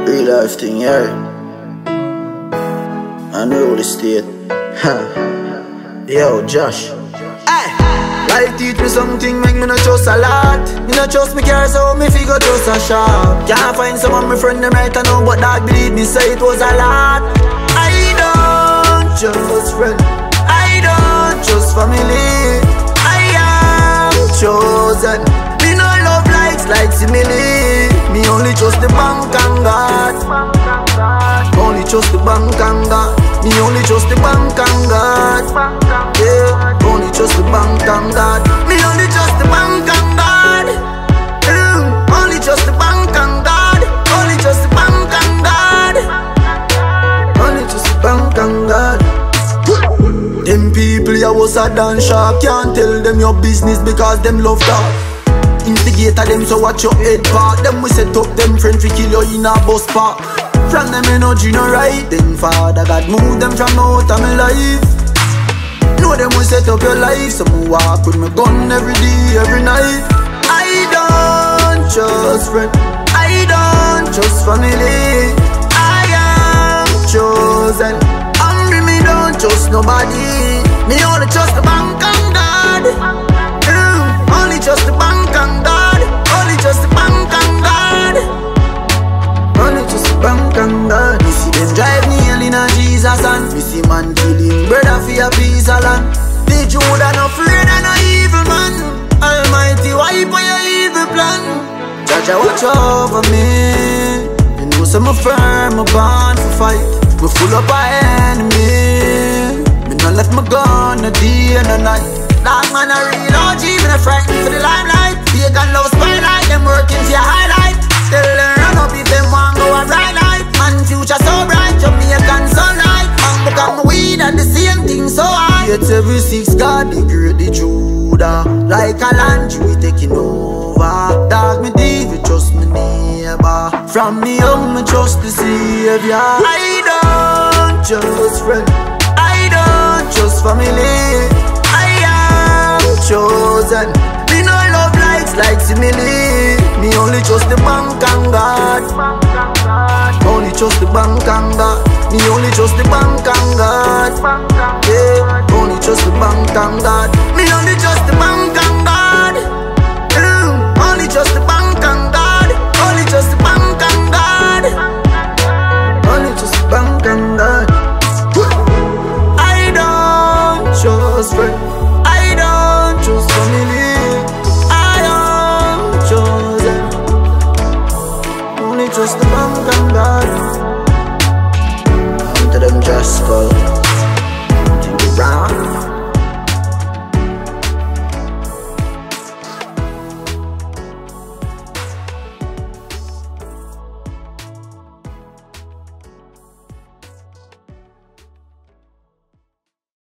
Real life thing, yeah. I know the state. Yo, Josh. Hey! Life teach me something, make me not trust a lot. Me not trust me car, so me figure trust a shop. Can't find some of my friend them right now, but dog believe me, say it was a lot. I don't trust friend, I don't trust family. I am chosen. Me no love likes like simile. Me only trust the bank and God. Only trust the bank and God. Me only trust the bank and God. Yeah, only trust the bank and God. Me only trust the bank and God. Only trust the bank and God. Only trust the bank and God. Only trust the bank and God. Them people ya was a dance shark. Can't tell them your business because them love that. Instigator them, so watch your head part. Them we set up them friend fi kill you in a bus park. From them energy no right, then Father God move them from out of my life. Know them we set up your life, so me walk with my gun every day, every night. I don't trust friend, I don't trust family. I am chosen. Hungry me don't trust nobody. Me only trust the bank and God. Only trust the bank and God. Only trust the bank and God. Only trust the bank and God. Me see them drive nail in a Jesus and me see man killing brother for a piece of land. The Judah no afraid of no evil man. Almighty wipe on your evil plan. Judge watch over me. You know some firm, I'm born for fight. We full up our enemy. Me not left my gun a day and a night. Dog man a real OG, me not frightened for the limelight. Pagan love spotlight, them working for your highlight. Still learn run up if them want go a bright light. Man future so bright, Jamaican sunlight. Man become weed and the same thing so high. 876 God, the great the Judah. Like a land we taking over. Dog me div, you trust me neighbor. From me young, me trust the Savior. I don't trust friend, I don't trust family. Chosen. Me no love likes like simile. Me only trust the bank and God. Only trust the bank and God. Me only trust the bank and God. Yeah, only trust the bank and God. Me only trust the bank